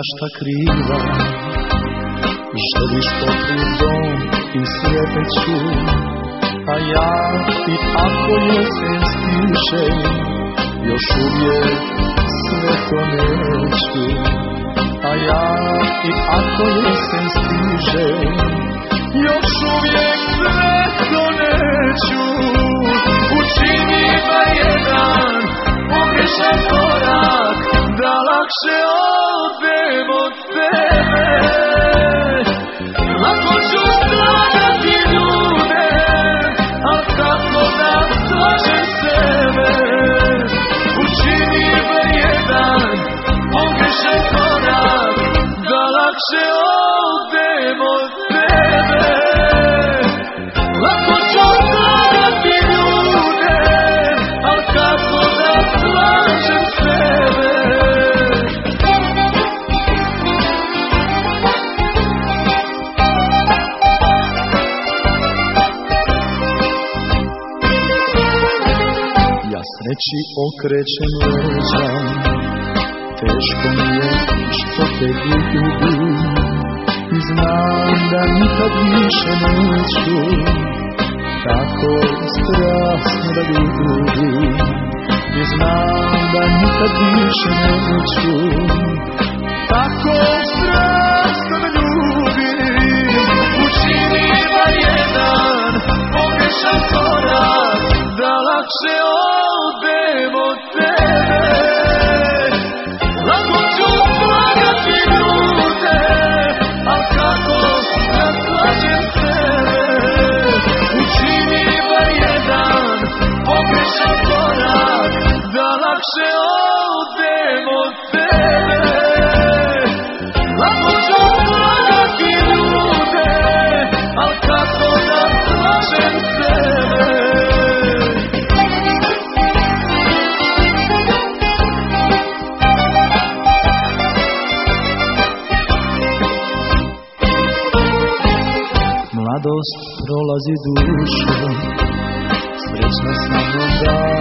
svašta kriva. Želiš topli dom i svijeteću, a ja i ako jesen stiže, još uvijek sve to neću. A ja i ako jesen stiže, još uvijek sve to neću. Učini bar jedan pogrešan korak, da lakše odem od tebe. Lako ću slagati ljude, al kako da slažem sebe. Učini bar jedan pogrešan korak, da lakše odem od tebe. Lako ću slagati ljude, al kako da slažem sebe. Sreći okrećem leđa, teško mi je što te gubim, i znam da nikad više neću tako strasno da ljubim. I znam da nikad više neću tako strasno da ljubim. Učini bar jedan pogrešan korak, da lakše odem od tebe. Lako ću slagati ljude, a kako da slažem sebe. Učini bar jedan pogrešan korak, da lakše odem od tebe. Lako ću slagati ljude, a kako da slažem sebe. Mladost prolazi dušom, srećna sam onda